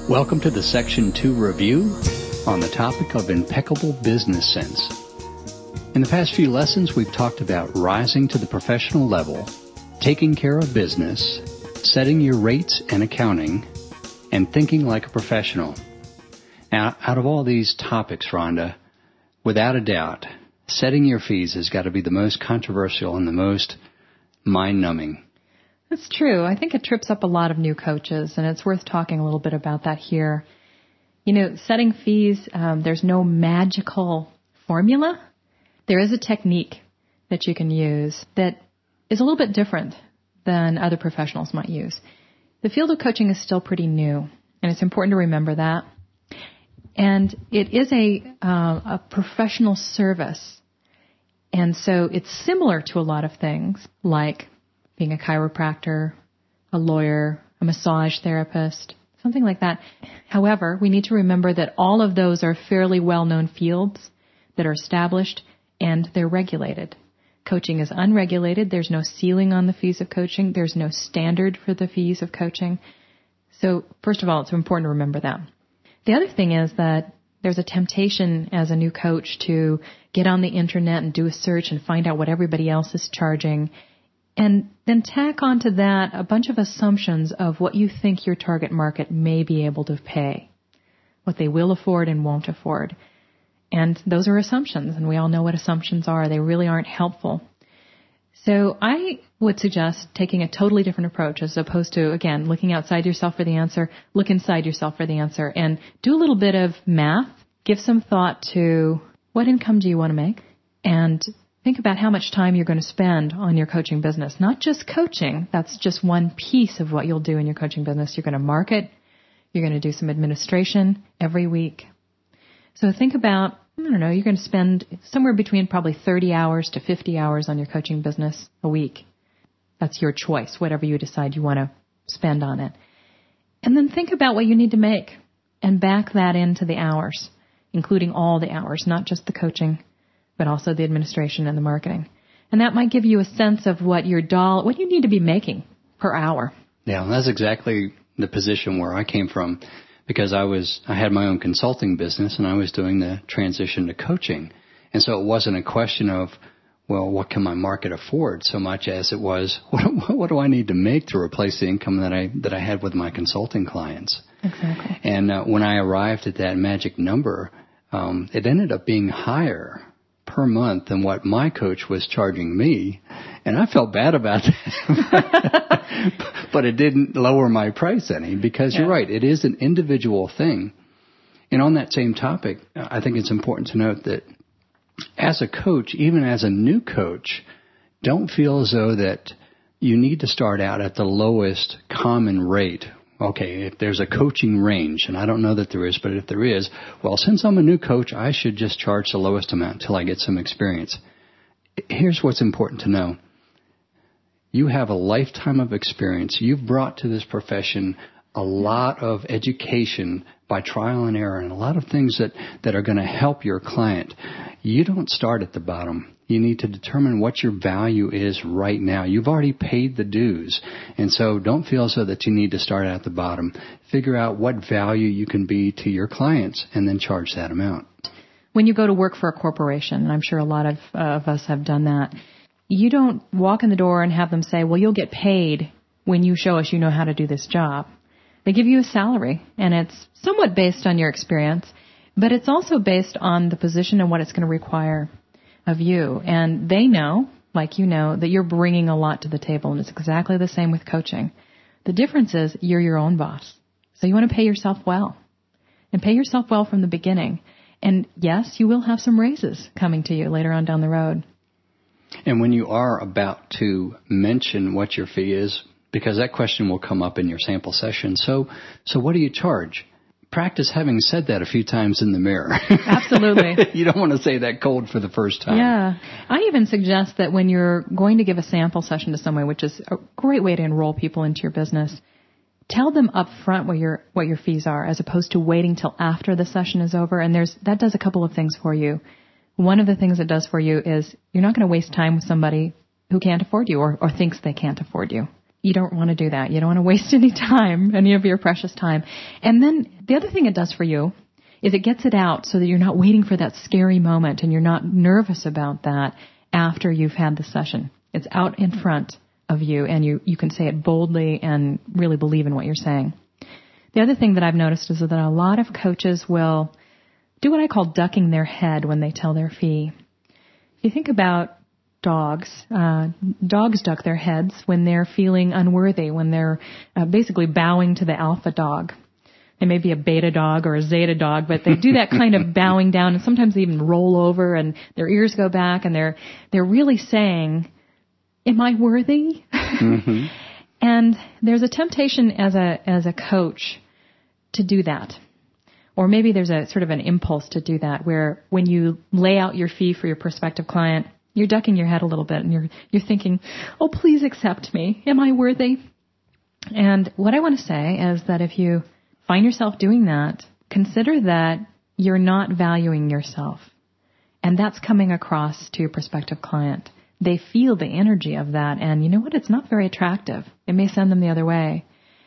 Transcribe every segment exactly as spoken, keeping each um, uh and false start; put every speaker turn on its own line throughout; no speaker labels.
Welcome to the Section two review on the topic of impeccable business sense. In the past few lessons, we've talked about rising to the professional level, taking care of business, setting your rates and accounting, and thinking like a professional. Now, out of all these topics, Rhonda, without a doubt, setting your fees has got to be the most controversial and the most mind-numbing.
That's true. I think it trips up a lot of new coaches, and it's worth talking a little bit about that here. You know, setting fees, um, there's no magical formula. There is a technique that you can use that is a little bit different than other professionals might use. The field of coaching is still pretty new, and it's important to remember that. And it is a uh, a professional service, and so it's similar to a lot of things like being a chiropractor, a lawyer, a massage therapist, something like that. However, we need to remember that all of those are fairly well-known fields that are established and they're regulated. Coaching is unregulated. There's no ceiling on the fees of coaching. There's no standard for the fees of coaching. So first of all, it's important to remember that. The other thing is that there's a temptation as a new coach to get on the internet and do a search and find out what everybody else is charging, and then tack onto that a bunch of assumptions of what you think your target market may be able to pay, what they will afford and won't afford. And those are assumptions, and we all know what assumptions are. They really aren't helpful. So I would suggest taking a totally different approach as opposed to, again, looking outside yourself for the answer. Look inside yourself for the answer and do a little bit of math. Give some thought to what income do you want to make, and think about how much time you're going to spend on your coaching business. Not just coaching. That's just one piece of what you'll do in your coaching business. You're going to market. You're going to do some administration every week. So think about, I don't know, you're going to spend somewhere between probably thirty hours to fifty hours on your coaching business a week. That's your choice, whatever you decide you want to spend on it. And then think about what you need to make and back that into the hours, including all the hours, not just the coaching, but also the administration and the marketing. And that might give you a sense of what your dollar, what you need to be making per hour.
Yeah, that's exactly the position where I came from, because I was, I had my own consulting business and I was doing the transition to coaching. And so it wasn't a question of, well, what can my market afford, so much as it was, what, what do I need to make to replace the income that I, that I had with my consulting clients?
Exactly.
And uh, when I arrived at that magic number, um, it ended up being higher per month than what my coach was charging me. And I felt bad about that. But it didn't lower my price any, because yeah. You're right, it is an individual thing. And on that same topic, I think it's important to note that as a coach, even as a new coach, don't feel as though that you need to start out at the lowest common rate. Okay, if there's a coaching range, and I don't know that there is, but if there is, well, since I'm a new coach, I should just charge the lowest amount until I get some experience. Here's what's important to know. You have a lifetime of experience. You've brought to this profession a lot of education by trial and error and a lot of things that, that are going to help your client. You don't start at the bottom. You need to determine what your value is right now. You've already paid the dues. And so don't feel so that you need to start at the bottom. Figure out what value you can be to your clients and then charge that amount.
When you go to work for a corporation, and I'm sure a lot of, uh, of us have done that, you don't walk in the door and have them say, well, you'll get paid when you show us you know how to do this job. They give you a salary, and it's somewhat based on your experience, but it's also based on the position and what it's going to require of you. And they know, like you know, that you're bringing a lot to the table, and it's exactly the same with coaching. The difference is you're your own boss. So you want to pay yourself well, and pay yourself well from the beginning. And yes, you will have some raises coming to you later on down the road.
And when you are about to mention what your fee is, because that question will come up in your sample session, so so what do you charge? Practice having said that a few times in the mirror.
Absolutely.
You don't want to say that cold for the first time.
Yeah. I even suggest that when you're going to give a sample session to someone, which is a great way to enroll people into your business, tell them up front what your what your fees are, as opposed to waiting till after the session is over. And there's that does a couple of things for you. One of the things it does for you is you're not going to waste time with somebody who can't afford you or, or thinks they can't afford you. you don't want to do that. You don't want to waste any time, any of your precious time. And then the other thing it does for you is it gets it out so that you're not waiting for that scary moment and you're not nervous about that after you've had the session. It's out in front of you, and you, you can say it boldly and really believe in what you're saying. The other thing that I've noticed is that a lot of coaches will do what I call ducking their head when they tell their fee. If you think about dogs, uh, dogs duck their heads when they're feeling unworthy, when they're uh, basically bowing to the alpha dog. They may be a beta dog or a zeta dog, but they do that kind of bowing down, and sometimes they even roll over and their ears go back, and they're they're really saying, am I worthy? Mm-hmm. And there's a temptation as a as a coach to do that. Or maybe there's a sort of an impulse to do that, where when you lay out your fee for your prospective client, you're ducking your head a little bit and you're you're thinking, oh, please accept me. Am I worthy? And what I want to say is that if you find yourself doing that, consider that you're not valuing yourself. And that's coming across to your prospective client. They feel the energy of that, and you know what? It's not very attractive. It may send them the other way.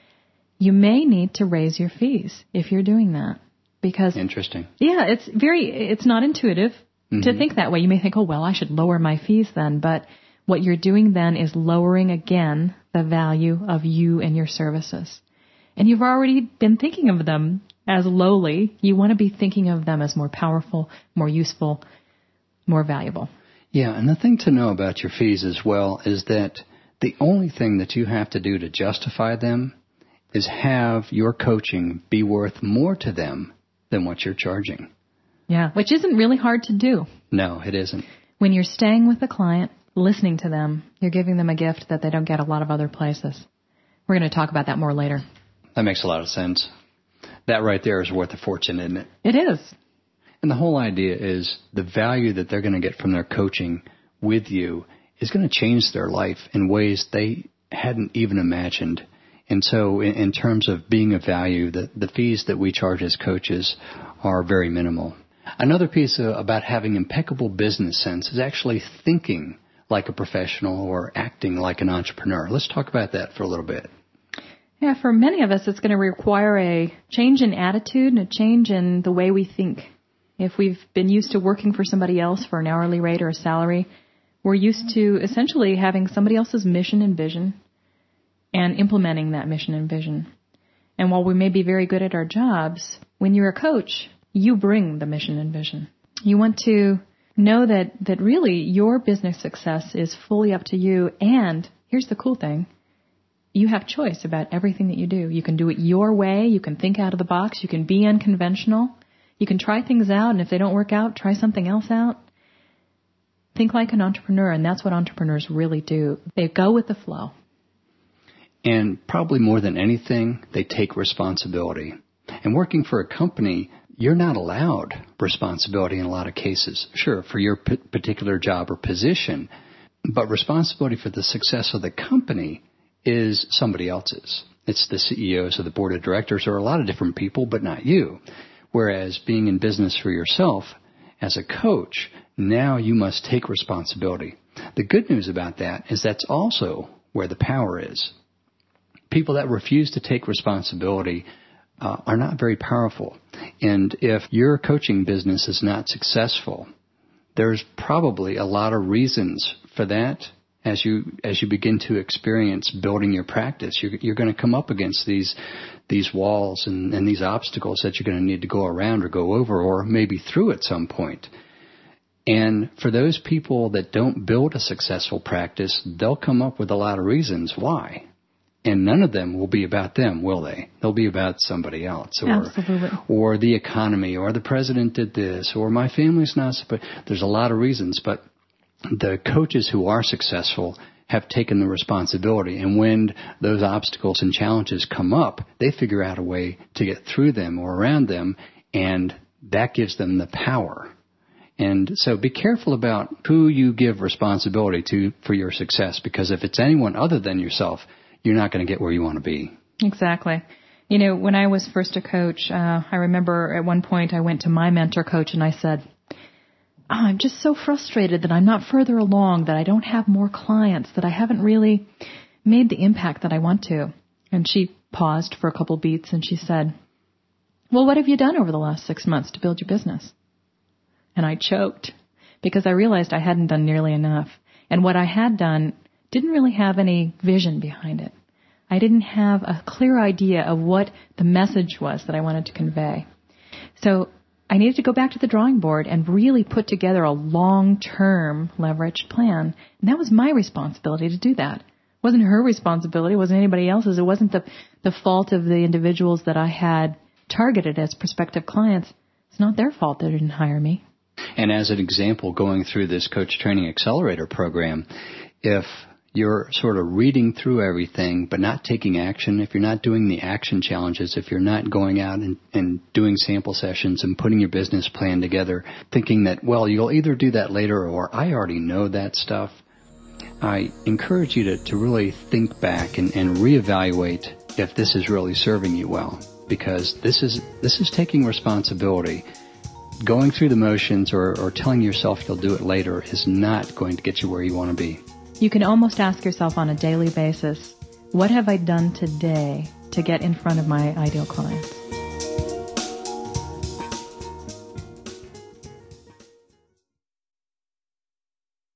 You may need to raise your fees if you're doing that. Because
Interesting.
Yeah, it's very, it's not intuitive mm-hmm. to think that way. You may think, oh, well, I should lower my fees then. But what you're doing then is lowering again the value of you and your services. And you've already been thinking of them as lowly. You want to be thinking of them as more powerful, more useful, more valuable.
Yeah, and the thing to know about your fees as well is that the only thing that you have to do to justify them is have your coaching be worth more to them than what you're charging.
Yeah, which isn't really hard to do.
No, it isn't.
When you're staying with the client, listening to them, you're giving them a gift that they don't get a lot of other places. We're going to talk about that more later.
That makes a lot of sense. That right there is worth a fortune, isn't it?
It is.
And the whole idea is the value that they're going to get from their coaching with you is going to change their life in ways they hadn't even imagined. And so in, in terms of being of value, the, the fees that we charge as coaches are very minimal. Another piece uh, about having impeccable business sense is actually thinking like a professional or acting like an entrepreneur. Let's talk about that for a little bit.
Yeah, for many of us, it's going to require a change in attitude and a change in the way we think. If we've been used to working for somebody else for an hourly rate or a salary, we're used to essentially having somebody else's mission and vision and implementing that mission and vision. And while we may be very good at our jobs, when you're a coach, you bring the mission and vision. You want to know that, that really your business success is fully up to you. And here's the cool thing. You have choice about everything that you do. You can do it your way. You can think out of the box. You can be unconventional. You can try things out, and if they don't work out, try something else out. Think like an entrepreneur, and that's what entrepreneurs really do. They go with the flow.
And probably more than anything, they take responsibility. And working for a company, you're not allowed responsibility in a lot of cases. Sure, for your p- particular job or position, but responsibility for the success of the company is somebody else's. It's the C E Os or the board of directors or a lot of different people, but not you. Whereas being in business for yourself as a coach, now you must take responsibility. The good news about that is that's also where the power is. People that refuse to take responsibility uh, are not very powerful. And if your coaching business is not successful, there's probably a lot of reasons for that. As you as you begin to experience building your practice, you're, you're going to come up against these these walls and, and these obstacles that you're going to need to go around or go over or maybe through at some point. And for those people that don't build a successful practice, they'll come up with a lot of reasons why. And none of them will be about them, will they? They'll be about somebody else. Or,
Absolutely.
Or the economy, or the president did this, or my family's not. But there's a lot of reasons, but the coaches who are successful have taken the responsibility. And when those obstacles and challenges come up, they figure out a way to get through them or around them, and that gives them the power. And so be careful about who you give responsibility to for your success, because if it's anyone other than yourself, you're not going to get where you want to be.
Exactly. You know, when I was first a coach, uh, I remember at one point I went to my mentor coach and I said, oh, I'm just so frustrated that I'm not further along, that I don't have more clients, that I haven't really made the impact that I want to? And she paused for a couple beats and she said, well, what have you done over the last six months to build your business? And I choked because I realized I hadn't done nearly enough. And what I had done didn't really have any vision behind it. I didn't have a clear idea of what the message was that I wanted to convey. So I needed to go back to the drawing board and really put together a long-term leveraged plan. And that was my responsibility to do that. It wasn't her responsibility. It wasn't anybody else's. It wasn't the, the fault of the individuals that I had targeted as prospective clients. It's not their fault they didn't hire me.
And as an example, going through this Coach Training Accelerator program, if you're sort of reading through everything but not taking action, if you're not doing the action challenges, if you're not going out and, and doing sample sessions and putting your business plan together, thinking that, well, you'll either do that later or I already know that stuff, I encourage you to, to really think back and, and reevaluate if this is really serving you well, because this is this is taking responsibility. Going through the motions or, or telling yourself you'll do it later is not going to get you where you want to be.
You can almost ask yourself on a daily basis, what have I done today to get in front of my ideal clients?